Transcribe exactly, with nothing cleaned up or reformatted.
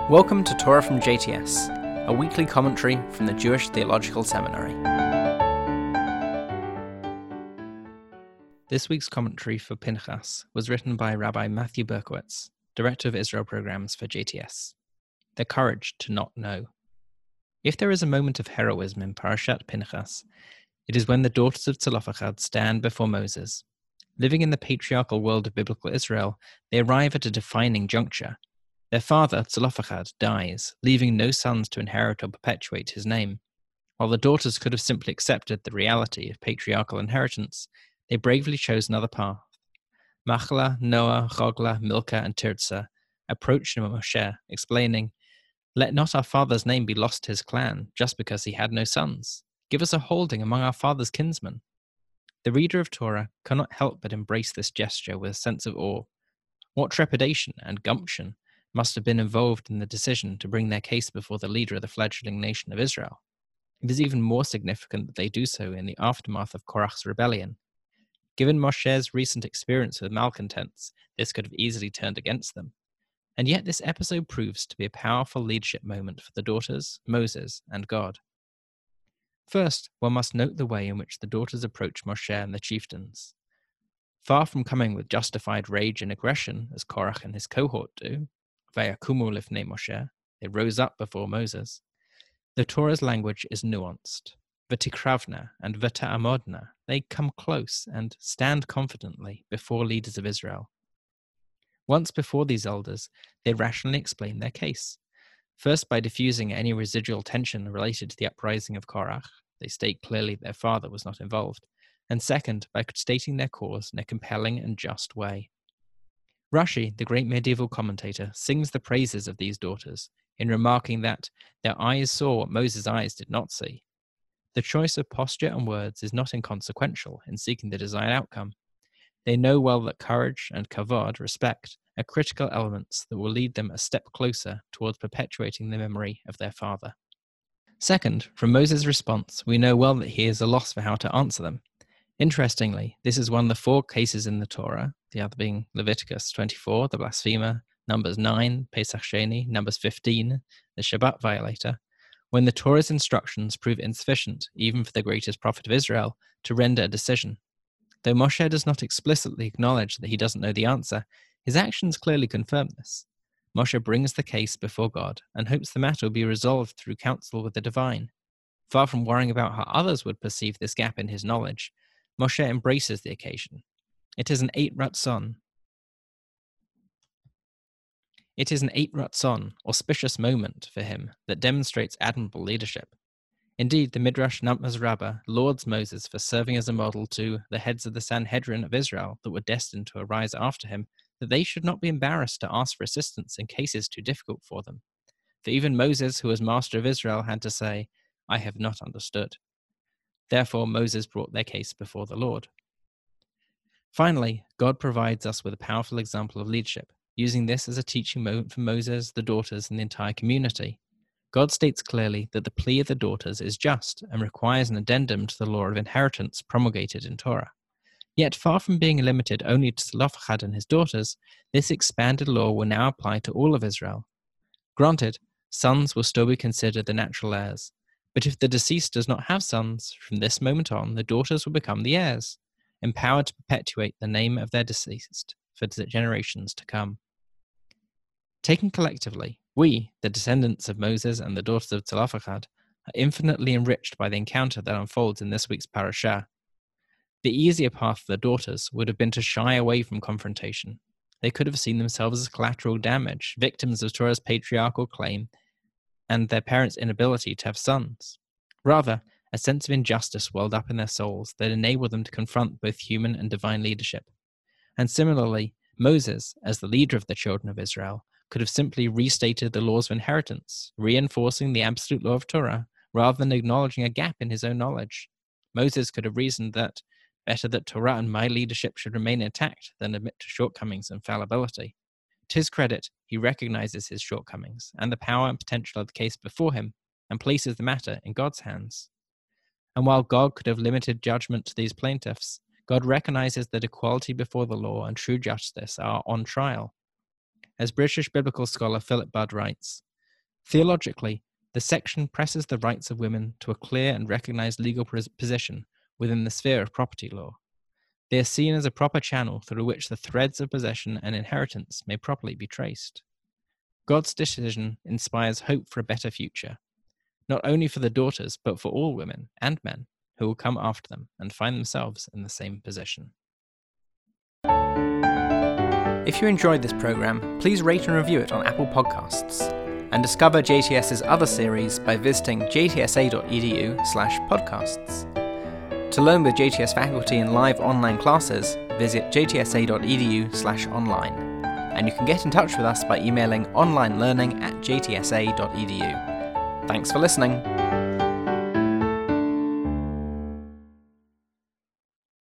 Welcome to Torah from J T S, a weekly commentary from the Jewish Theological Seminary. This week's commentary for Pinchas was written by Rabbi Matthew Berkowitz, Director of Israel Programs for J T S. The courage to not know. If there is a moment of heroism in Parashat Pinchas, it is when the daughters of Zelophehad stand before Moses. Living in the patriarchal world of biblical Israel, they arrive at a defining juncture. Their father, Zelophehad, dies, leaving no sons to inherit or perpetuate his name. While the daughters could have simply accepted the reality of patriarchal inheritance, they bravely chose another path. Machlah, Noah, Choglah, Milcah, and Tirzah approached Moshe, explaining, "Let not our father's name be lost to his clan, just because he had no sons. Give us a holding among our father's kinsmen." The reader of Torah cannot help but embrace this gesture with a sense of awe. What trepidation and gumption must have been involved in the decision to bring their case before the leader of the fledgling nation of Israel. It is even more significant that they do so in the aftermath of Korach's rebellion. Given Moshe's recent experience with malcontents, this could have easily turned against them. And yet this episode proves to be a powerful leadership moment for the daughters, Moses, and God. First, one must note the way in which the daughters approach Moshe and the chieftains. Far from coming with justified rage and aggression, as Korach and his cohort do, Vayakumu lifnei Moshe, they rose up before Moses. The Torah's language is nuanced. Vatikravna and Vata'amodna, they come close and stand confidently before leaders of Israel. Once before these elders, they rationally explain their case. First, by diffusing any residual tension related to the uprising of Korach, they state clearly their father was not involved, and second, by stating their cause in a compelling and just way. Rashi, the great medieval commentator, sings the praises of these daughters in remarking that their eyes saw what Moses' eyes did not see. The choice of posture and words is not inconsequential in seeking the desired outcome. They know well that courage and kavod, respect, are critical elements that will lead them a step closer towards perpetuating the memory of their father. Second, from Moses' response, we know well that he is a loss for how to answer them. Interestingly, this is one of the four cases in the Torah, the other being Leviticus twenty-four, the blasphemer, Numbers nine, Pesach Sheni, Numbers fifteen, the Shabbat violator, when the Torah's instructions prove insufficient, even for the greatest prophet of Israel, to render a decision. Though Moshe does not explicitly acknowledge that he doesn't know the answer, his actions clearly confirm this. Moshe brings the case before God and hopes the matter will be resolved through counsel with the divine. Far from worrying about how others would perceive this gap in his knowledge, Moshe embraces the occasion. It is an eight ratzon. It is an eight ratzon, auspicious moment for him that demonstrates admirable leadership. Indeed, the Midrash Numbers Rabbah lauds Moses for serving as a model to the heads of the Sanhedrin of Israel that were destined to arise after him, that they should not be embarrassed to ask for assistance in cases too difficult for them. For even Moses, who was master of Israel, had to say, "I have not understood." Therefore, Moses brought their case before the Lord. Finally, God provides us with a powerful example of leadership, using this as a teaching moment for Moses, the daughters, and the entire community. God states clearly that the plea of the daughters is just and requires an addendum to the law of inheritance promulgated in Torah. Yet, far from being limited only to Zelophehad and his daughters, this expanded law will now apply to all of Israel. Granted, sons will still be considered the natural heirs, but if the deceased does not have sons, from this moment on, the daughters will become the heirs, empowered to perpetuate the name of their deceased for generations to come. Taken collectively, we, the descendants of Moses and the daughters of Zelophehad, are infinitely enriched by the encounter that unfolds in this week's parashah. The easier path for the daughters would have been to shy away from confrontation. They could have seen themselves as collateral damage, victims of Torah's patriarchal claim and their parents' inability to have sons. Rather, a sense of injustice welled up in their souls that enabled them to confront both human and divine leadership. And similarly, Moses, as the leader of the children of Israel, could have simply restated the laws of inheritance, reinforcing the absolute law of Torah, rather than acknowledging a gap in his own knowledge. Moses could have reasoned that better that Torah and my leadership should remain intact than admit to shortcomings and fallibility. To his credit, he recognizes his shortcomings and the power and potential of the case before him, and places the matter in God's hands. And while God could have limited judgment to these plaintiffs, God recognizes that equality before the law and true justice are on trial. As British biblical scholar Philip Budd writes, Theologically, the section presses the rights of women to a clear and recognized legal position within the sphere of property law. They are seen as a proper channel through which the threads of possession and inheritance may properly be traced. God's decision inspires hope for a better future, not only for the daughters, but for all women and men who will come after them and find themselves in the same position. If you enjoyed this programme, please rate and review it on Apple Podcasts, and discover JTS's other series by visiting jtsa.edu slash podcasts. To learn with J T S faculty in live online classes, visit jtsa.edu slash online, and you can get in touch with us by emailing onlinelearning at jtsa.edu. Thanks for listening.